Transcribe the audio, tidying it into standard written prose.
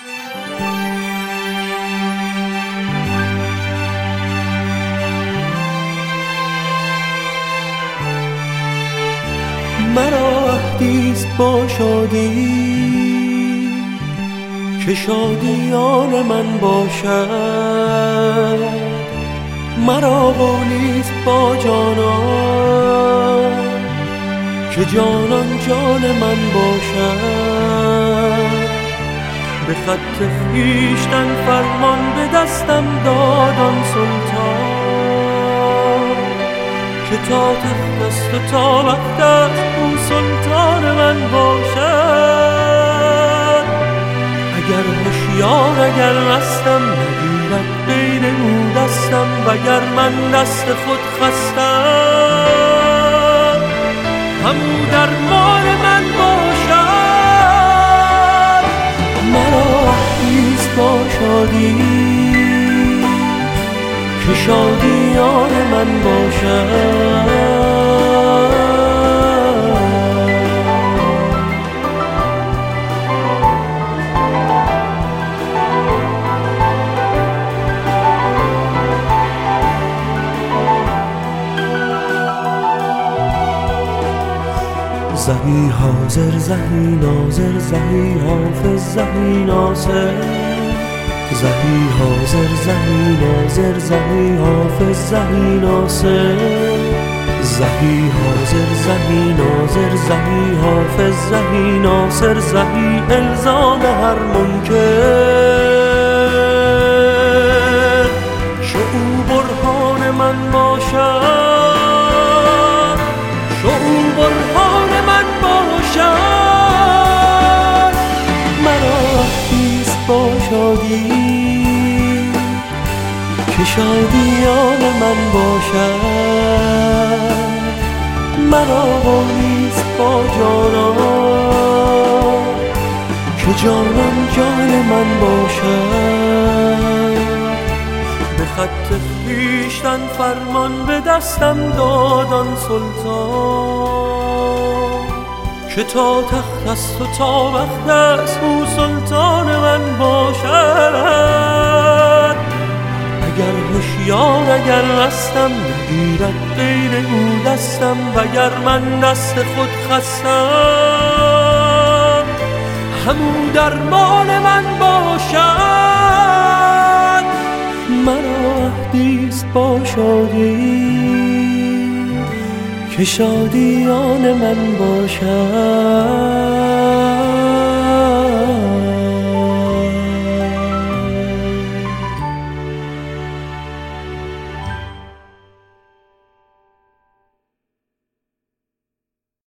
مرا عهدیست با شادی که شادیان من باشد، مرا قولیست با جانان که جانان جان من باشد. به خط خویشتن فرمان به دستم داد آن سلطان که تا تخت است و تا وقت است او سلطان من باشد. اگر هوشیار اگر مستم نگیرد بین او دستم، وگر من دست خود خستم همو درمان من باشد. مرا عهدیست با شادی که شادیان من باشد. زهی حاضر زهی ناظر زهی حافظ زهی ناصر، زهی حاضر زهی ناظر زهی حافظ زهی ناصر، زهی حاضر زهی ناظر زهی حافظ زهی ناصر، زهی الزام هر منکر که او برهان من باشد، که او برهان من باشد. مرا عهدیست با شادی که شادیان من باشد، مرا قولیست با جانان که جانان جان من باشد. به خط خویشتن فرمان به دستم داد آن سلطان که تا تخت است و تا وقت است او سلطان من باشد. اگر هوشیار اگر مستم نگیرد بین او دستم، وگر من دست خود خستم همو درمان من باشد. مرا عهدیست با شادی که شادیان من باشد.